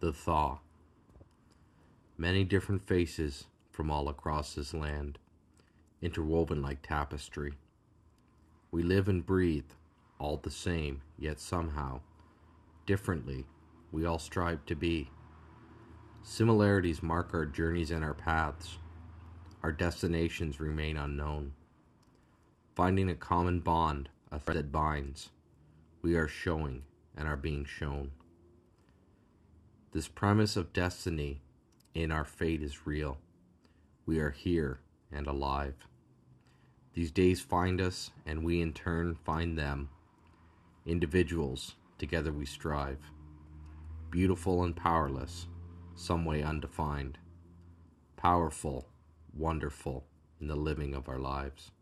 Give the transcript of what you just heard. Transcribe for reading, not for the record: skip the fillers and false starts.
The Thaw. Many different faces from all across this land, interwoven like tapestry. We live and breathe, all the same, yet somehow, differently, we all strive to be. Similarities mark our journeys and our paths. Our destinations remain unknown. Finding a common bond, a thread that binds, we are showing and are being shown. This premise of destiny in our fate is real. We are here and alive. These days find us, and we in turn find them. Individuals, together we strive. Beautiful and powerless, some way undefined. Powerful, wonderful in the living of our lives.